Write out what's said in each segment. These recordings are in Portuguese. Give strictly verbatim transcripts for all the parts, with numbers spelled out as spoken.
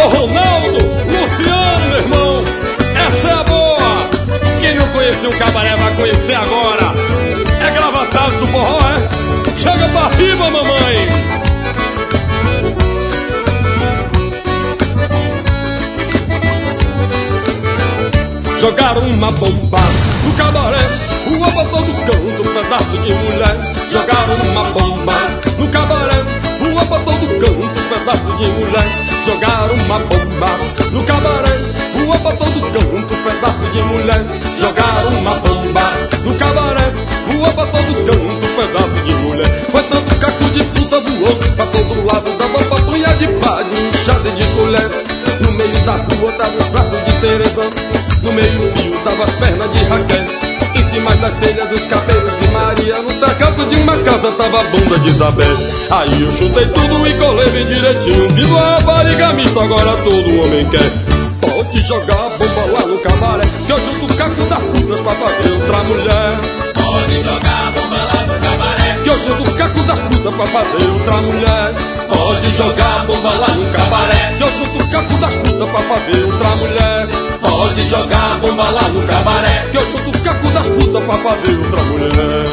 Alô, Ronaldo, Luciano, meu irmão, essa é a boa. Quem não conheceu o cabaré vai conhecer agora. É Gravatados do forró, é? Chega pra riba, mamãe. Jogaram uma bomba no cabaré, rua pra todo canto, um pedaço de mulher. Jogaram uma bomba no cabaré, rua pra todo canto, um pedaço de mulher. Jogaram uma bomba no cabaré, rua pra todo canto, um pedaço de mulher. Jogaram uma bomba no cabaré, rua pra todo canto, um pedaço de mulher. Foi tanto caco de puta voou pra todo lado, dava papunha de pá, de inchada de colher. No meio da rua tava os braços de Teresa, no meio fio tava as pernas de Raquel. Em cima das telhas os cabelos de Maria, no tecado de uma casa tava a bunda de Isabel. Aí eu chutei tudo e colei bem direitinho. Viva a rapariga mista, agora todo homem quer. Pode jogar a bomba lá no cabaré, que eu junto o caco das putas pra fazer outra mulher. Pode jogar a bomba lá no cabaré, que eu junto o caco das putas pra fazer outra mulher. Pode jogar a bomba lá no cabaré, que eu junto o caco das putas pra fazer outra mulher. Pode jogar a bomba lá no cabaré, que eu junto o caco das putas pra fazer outra mulher.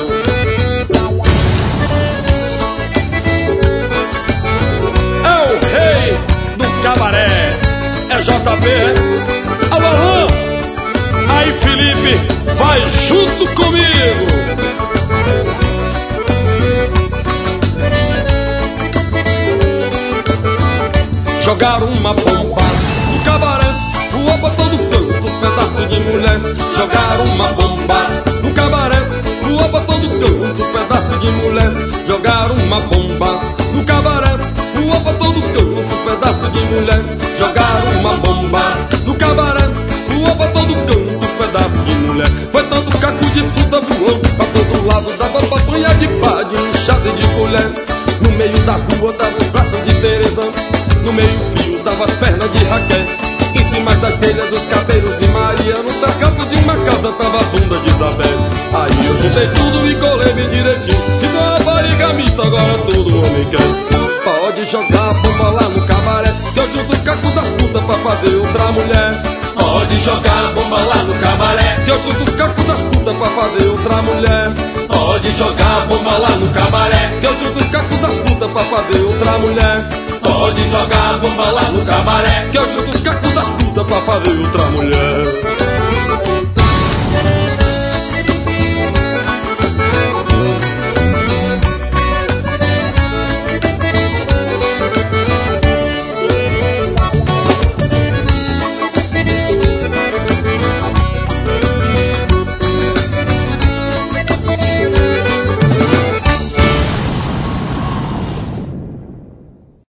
É o rei do cabaré, é J B, alô, alô. Aí Felipe, vai junto comigo. Jogaram uma bomba no cabaré, voou pra todo canto, um pedaço de mulher. Jogaram uma bomba no cabaré, voou pra todo canto, um pedaço de mulher. Jogaram uma bomba no cabaré, voou pra todo canto, um pedaço de mulher. Jogaram uma bomba no cabaré, voou pra todo canto, um pedaço de mulher. Foi tanto caco de puta voou pra todo lado, dava papunha de pá, de inchada de colher. No meio da rua tava os braços de Teresa, no meio fio tava as pernas de Raquel. Em cima das telhas dos cabelos de Maria, no tecado de uma casa tava a bunda de Isabel. Aí eu juntei tudo e colei bem direitinho. Que deu uma barriga mista, agora todo homem quer. Pode jogar a bomba lá no cabaré, que eu junto o caco das putas pra fazer outra mulher. Pode jogar a bomba lá no cabaré, que eu junto o caco das putas pra fazer outra mulher. Pode jogar a bomba lá no cabaré, que eu junto o caco das putas pra fazer outra mulher. Pode jogar a bomba lá no cabaré, que eu junto o caco das putas pra fazer outra mulher.